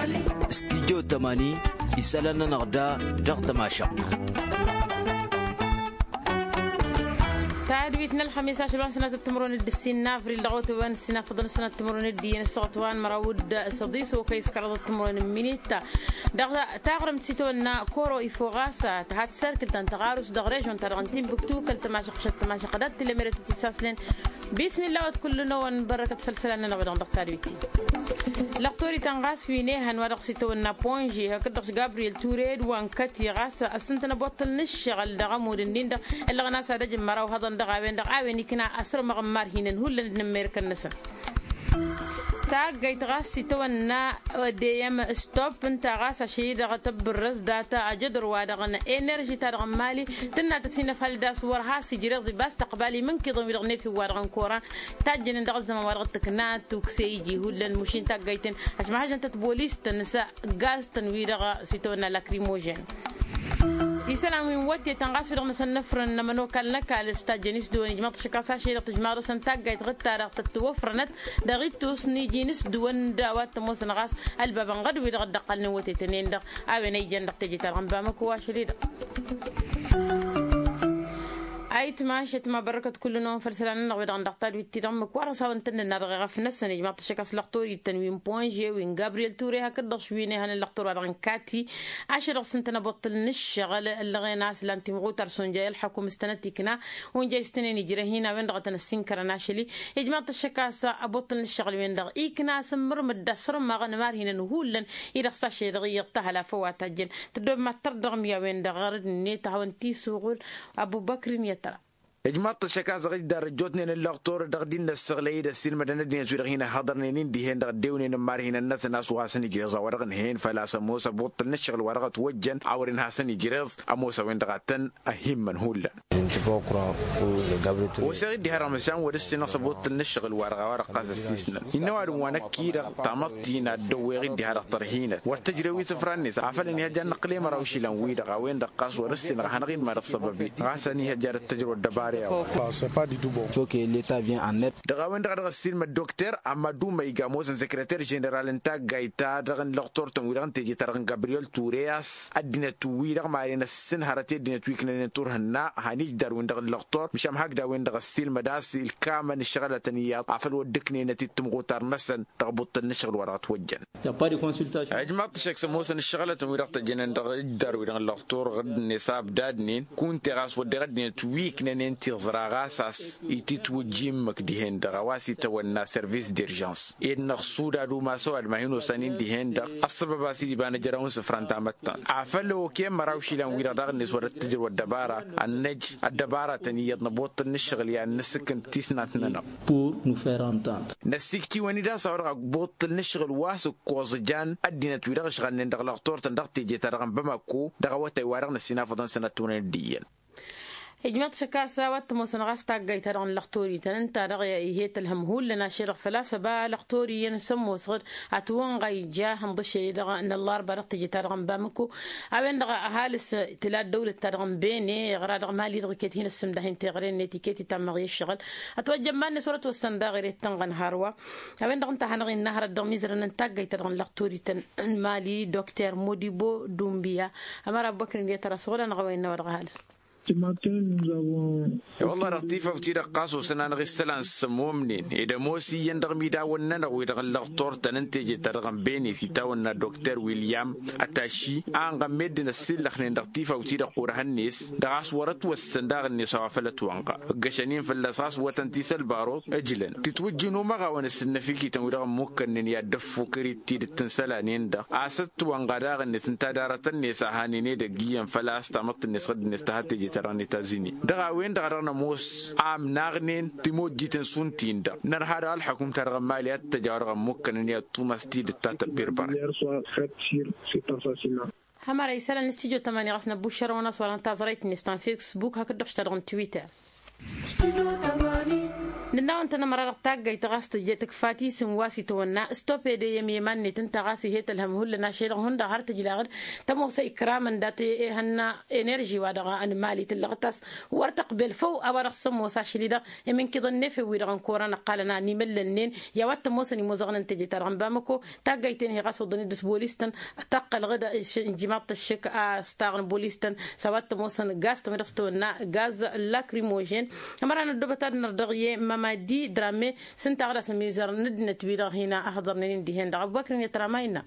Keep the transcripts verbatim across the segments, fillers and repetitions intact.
استديو ثمانين يسالنا نغدا ضغط ماشق تعدويتنا الخميس عشر سنة التمرون الدسين نافري اللغوت وان السنة فضل سنة التمرون الدين الصغتوان مراود صديس وكيس كرض التمرون مينيتا دغ تاغرم تسيتونا كورو إفوغاسا تهات سيركل تنتغاروس دغريجون ترغنتين بكتو كل تماشق شت تماشق دات تلميرة تساسلين بسم الله وتكل نوان بركة فلسلنا نبدأ دكتوريتي لقطوري تنغاس في نهان ورق سيتونا بونجي هكذا جابرييل توريد وان كاتي غاسا أسنتنا بطل نشغل دغمور النين دغ اللي غناس هذا جمرة وهذا دغاوين دغاوين كنا أسر مغمار هنا هو اللي نميرك النسا تاج جيت غاسي تونا ديام ستوب انت غاس شيء دغ تبرز داتا اجدر وادغنا انرجي تاع مالي تنا تسينا فالداس ورها سجري بس تقبالي من كي ضمير غني في وارغن كورا تاجن دغ زمان ورغتك نات وكسيجي هو المشين تاع جيتن اجمع حاجه انت بوليس تنسا غاز تنوير سيتونا لاكريموجين يسلام من وقت تنقاس في رغم سنفر إنما نو كان لك على استاجنيس دون جماعة شكاسة شيء تجمع سنتاج جيت غتا رغت توفرنت دغيت توسني جينس دون دعوات تموس نغاس الباب غد ويد غد قلنا وقت تنين دغ أبي نيجي ندق تجي ترغم بامك واشريد أيت ماشيت ما بركة كل نوم فرسلنا نقدر عن دكتور ويتيرم كوارسا وانتن نرجع في الناس نجمع تشكاس لقطوري التنوين بونجي وين جابرييل توري هكذا شويني هن اللقطور عن كاتي عشرة سنتنا بطل نشغل اللي غناس لانتي مغوتر سونجا الحكومة مستنتي كنا وين جاي استنين يجري هنا وين ضغطنا السنكر ناشلي يجمع تشكاس أبطل نشغل وين ضغ إيكنا سمر مدسر ما غنمار هنا نهولن إذا خصاش يغير تهلا فوات الجن تدوب ما تردغم يا وين دغرد نيت هونتي سوغل أبو بكر يترى إجماع الشكاز غير درجاتنا اللقطور دقدين السغلي دسين مدن الدين سوير هنا حضرنين دهين دقديونين مار هنا الناس الناس واسن يجرز ورقن هين فلا سموسة بطل نشغل ورقة وجن عورين حسن يجرز أموسة وين دقتن أهم من هولا وسعيد ده رمضان ودستنا صبوت نشغل ورقة ورقة السيسنا إنه وانا كيرا تعمطينا دوغي ده رطرهينة والتجربة سفرانيس عفلني هجر نقلي مراوشي لنويد غوين دقاس ورسنا هنغين مر الصبابي غاسني هجر التجربة الدباري c'est pas du tout bon. Faut que l'État vienne en aide. دغاوين دغ سيلم الدكتور أمادو ميغاموس سكرتير جنرال انتا غايتا دغن لقطور تنويران تيجي ترغن جابرييل تورياس ادنا تويرغ مارينا السن هرتي ادنا تويكنا نتور هنا هاني داروين دغ اللقطور مشام حق داوين دغ سيلم داس الكامل الشغله تنيات عفل ودكني نتي تمغوتار نسن رغبط النشغل ورا توجن يا با دي كونسلتاسيون اجمعت شيخ سموس الشغله تنويرغ تجنن دغ داروين دغ اللقطور غد نساب دادنين كنت راس ودغد تويكنا ننتي زراغاساس يتيتو جيم مكديهن دغواسي تونا سيرفيس ديرجانس إن خصودا دو ما سو الماهينو سنين ديهن دغ السبب سيدي بان جراون سفرانتا متان عفلو كيم مراوشي لان ويرا دغ نس ورا التجر والدبارة النج الدبارة تنيت نبوط النشغل يعني نسكن تيسناتنا pour nous faire entendre نسكتي وندا صور بوط النشغل واسو كوزجان ادينا ويرا شغل دغ لقطور تندغ تيجي ترغم بماكو دغوتي وارغ نسينا فضن سنتون ديال إجماع شكاسة واتموسن غاستا جيت رغن لقطوري تنتا رغي هي تلهم هو لنا شرق فلاسة با لقطوري ينسمو صغر أتوان غي جاهم ضشي رغن إن الله ربارك تجي ترغن بامكو أبين رغ هالس تلات دولة ترغن بيني غرا رغ مالي رغ كيت هنا السم دهين تغرين نتيكيتي تمغي الشغل أتوجب ماني صورة والسندا غير تنغن هاروا أبين رغن تهنغي النهر الدغميزر ننتا جيت رغن لقطوري تن مالي دكتور موديبو دومبيا أما ربك يترى صغر نغوين نورغ هالس والله لطيفة وتيرا قاسو سنان غسلان سمو منين إذا موسي يندغ ميدا وننا ويدغ اللغطور تننتجي ترغم بيني تتاونا دكتور ويليام أتاشي آنغا ميدنا السلخ نين لطيفة وتيرا قورهنيس دغاس ورت والسنداغ النساء وفلت وانقا قشانين فلساس وتنتيس البارو أجلا تتوجنو مغا ونسن فيكي تنويرغ موكن يدفو كريت تيد التنسلانين دا آست وانغا داغ النسنتا دارت النساء هانيني دا قيام فلاس تامت النساء النستهاتجي تراني تازيني دغا وين دغرنا موس عام ناغنين تيمو جيتن سونتين دا نر هذا الحكومة ترغم ماليات تجارغ ممكن ان يتوما ستيد التاتا بيربار هما رئيسالا نستيجو تماني غاسنا بوشر وناس ولا انتظريت نستان فيسبوك هكذا اشترغن تويتر لنا أنت نمر رتاق يتغاست جتك فاتي سمواسي تونا ستوب دي يمي من تنتغاسي هيت الهم هل ناشير هندا هرت جلاغر تمو سي كراما داتي هنا انرجي وادغا ان مالي تلغتاس ورتقبل فو ابرق سمو ساشليدا يمن كده نفي ويدغن كورانا قالنا نيملنين يا وات موسني موزغن تجي ترغن بامكو تاغايتين هي غاسو دني دس بوليستن تقل غدا انجماط الشك استاغن بوليستن سوات موسن غاز تمدستونا غاز لاكريموجين امرانا دوبتا نردغيه ماما دي درامي سنتاغرا سميزر ندنا تبيرا هنا احضرني دي هند ابو بكر يترامينا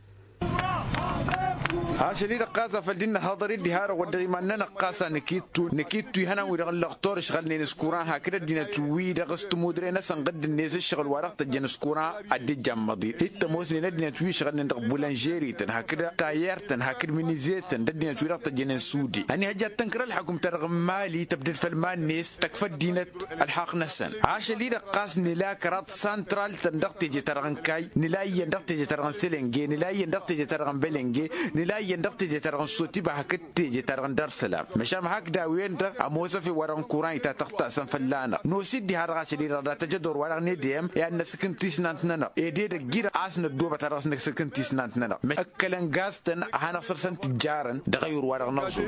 هاشلي رقاصة فالدين هذا دي هارا ودري ما ننقاصة نكيتو نكيتو هنا ويرغل لغطور شغلني نسكوران هكذا دينا توي رغست مدرينا سنقد الناس الشغل ورق تجي نسكوران عدي جمدي هيت موسني ندينا توي شغلني ندق بولانجيري تن هكذا تاير تن هكذا مينيزيت تن ندينا توي رق تجي نسودي أنا هجات تنكر الحكم ترغم مالي تبدل فالمان ناس تكفى دينا الحق نسن هاشلي رقاص نلا كرات سانترال تندق تجي ترغن كاي نلا يندق تجي ترغن سيلنجي نلا يندق تجي ترغن بلنجي نلا يندق تجي ترغن صوتي بحكت تجي ترغن دار سلام مشام هاك داوين دا اموسا في وران كوران يتا تقطع سنفلانا نو سيدي هارغا شدي ردا تجدور وران نديم يا نسكن تيسنانتنا ايدي دا غير اسن دوبا ترغس نسكن تيسنانتنا مكلن غاستن هانا سرسن تجارن دا غير وران نصو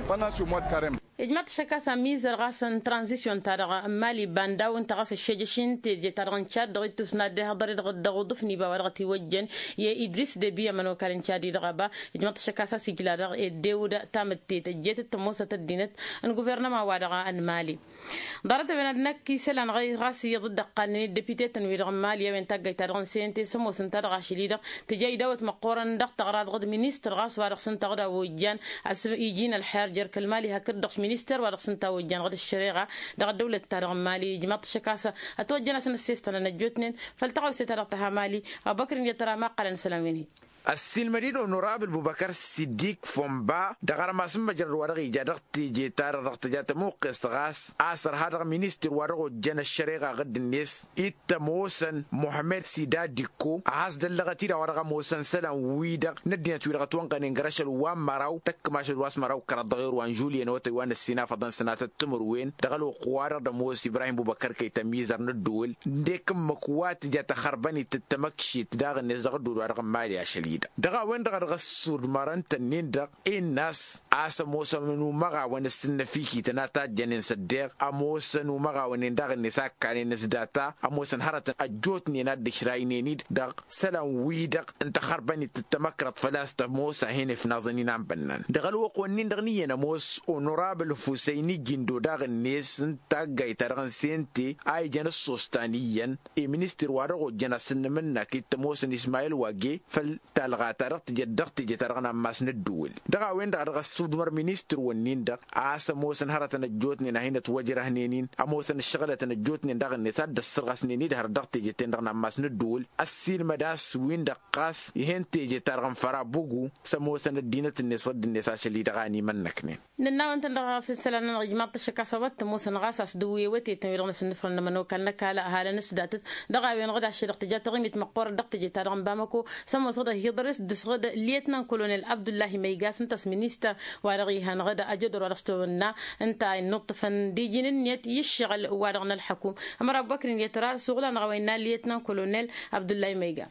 إجماع شكاسة ميزر غاسن ترانزيشن تارغا مالي باندا وانت غاس الشجشين تيجي تارغن شاد دغيت تسناد ده هضري دغ دغضفني باورغتي وجن يا إدريس دبيا منو كارن شادي دغبا إجماع شكاسة سجلا دغ الدولة تامت تيجي تموسة الدينت أن غوفرنما وادغا أن مالي ضرت بين نكي سلان غير غاسي ضد قانون الدبيتي تنوير مالي وين تاجي تارغن سنتي سمو سنتار غاشليدا تجي دوت مقورن دغ تغراد غد مينستر غاس وارغ سنتغدا وجان يجينا الحيار جرك المالي هكذا مينستر ورقصن توجان غد الشريعة دغ الدولة تارغ مالي جماعة الشكاسة أتوجنا سن السيستنا نجوتنين فالتقوا سيترقتها مالي أبو بكر يترى ما قال سلامين السلمدين ونوراب البوبكر الصديق فومبا دغار ما سمى جر ورغي جادق تيجي تار رقت جات موقس غاس عصر هذا مينستر ورغو جن الشريعة غد الناس إتموسن محمد سيداد ديكو عاز دلغتي ورغا موسن سلام ويدق ندينا تويرغ توانقن انغرش الوام مراو تك ماش الواس مراو كرد غير وان جوليان وتوان السنا فضن سنات التمر وين دغلو قوار دموس ابراهيم بوبكر كي تميزر ندول ديك مكوات جات خرباني تتمكشي تداغ الناس دغدو ورغا مالي عشلي دغا وين دغا دغا سود مران تنين دغ الناس اسا موسى منو مغا وين السن فيكي تناتا جنين صدق اموسى نو مغا وين دغ النساء كان نسداتا اموسى هرت اجوتني ناد شرايني دغ سلام وي دغ انت خرباني تتمكرت فلاستا موسى هنا في نازنين عم بنان دغ الوقونين دغني موس اونورابل فوسيني جندو دغ الناس انت جاي ترغن سنتي اي جنس سوستانيا اي مينستر وارغو جنس منك التموسى اسماعيل واجي فل الغاترت جدقت جترغنا ماس ندول دغا وين دغا السودمر مينستر ونين دغ عاص موسن هرت نجوتني نهينه وجره هنينين اموسن الشغله نجوتني دغ نساد السرغسني دهر دغت جتندغنا ماس ندول السيل مداس وين دقاس يهنت جترغن فرابوغو سموسن الدينه النسد النساء شلي دغاني منكني ننا انت دغ في السلام رجمات الشكاسوات موسن غاساس دوي وتي تنويرنا سنفرن منو كان كالا هالا نسدات دغا وين غدا شي دغت جترغمت مقور دغت جترغن بامكو سمو صدا يدرس دسغد ليتنا كولونيل عبد الله ميغاس انت مينيستا وارغي هان غدا اجدر ورستونا انت النطفن دي جنن يت يشغل وارغنا الحكوم امر ابو بكر يترى شغلنا غوينا ليتنا كولونيل عبد الله ميغا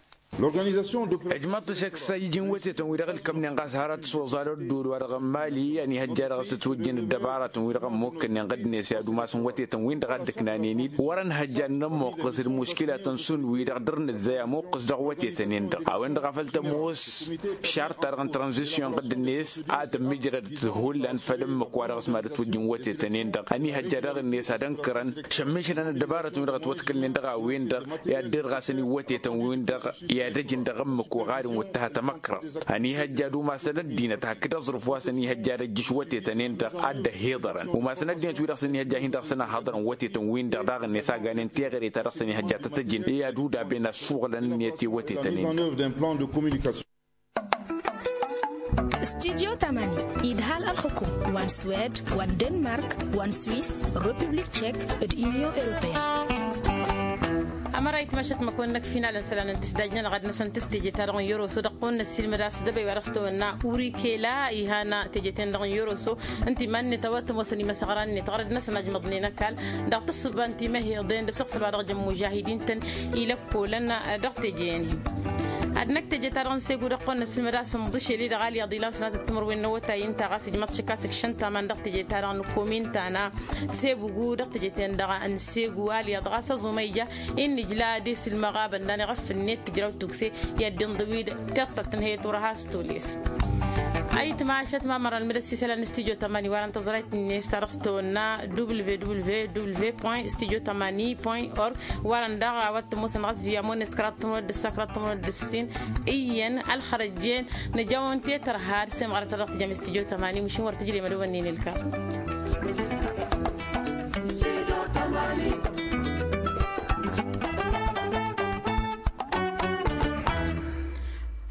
اجمعت شك سيجين وتتن ويرغل كم نغاس هارت سوزار الدور ورغ مالي يعني هجار ستوجين الدبارة ويرغ ممكن ينقد ناس يادو ما سن وتتن وين دغد كنانيني ورن هجان موقس المشكله تنسون ويرغ درن ازاي موقس دغ وتتن يندغ وين غفلت موس شرط ترغن ترانزيشن قد الناس اد مجرد هول ان فلم كوارغ اسما توجين وتتن يندغ اني هجار الناس دنكرن شمشنا الدبارة ويرغ توتكل يندغ وين دغ يا دير غاسني وتتن وين دغ يا دجن دغمك وغار وتهت مكر اني هجادو ما سند دينه تاكد ظروف واسني هجاد الجيش وتتنين دغ اد هيضرن وما سند دين تويرا سني هجا هند سنه حضر وتتن وين دغ دغ النساء غانن تيغري ترسني هجا تتجن يا دودا بين الشغل نيتي وتتنين استديو تماني إدهال الحكوم وان سويد وان دنمارك وان سويس ريبوبليك تشيك اليونيون أوروبية مرة يتمشت مكونك فينا لنسلان تسدجنا غد نسن تستيجي تارغن يورو سو دقون السلم راس دبي ورستو ونا أوري كلا إيهانا تيجتين دغن يورو سو أنت من توتم وسني مسغران نتغرد نسن مضني نكال دق تصب أنت ما هي ضين دسقف الورق مجاهدين تن إلى كلنا دق تجيني أدنك تجي ترى نسيقو دقون السلم راس مضيش اللي دغالي أضيلان سنة التمر والنوتا ينتا غاسي جمعت شكاسك شنتا من دق تجي ترى نكومين تانا سيبو دق تجي تن دغا أن سيقو آلي أضغاسا زميجا إن جلاديس المغابة أن غف النت تجرو تكسي يدين ضويد تطلت هي تورها ستوليس أي تماشت ما مرة المدرسة سلا استديو تماني وانا انتظرت إني استرستونا دبليو دبليو دبليو بوين استديو تماني بوين أور وانا دعا وقت موسم غاز فيا مون تكرات مود السكرات مود السين إيان الخرجين نجاون تيتر هارسم غرت رقت جام استديو تماني مش مور تجري مدونين الكا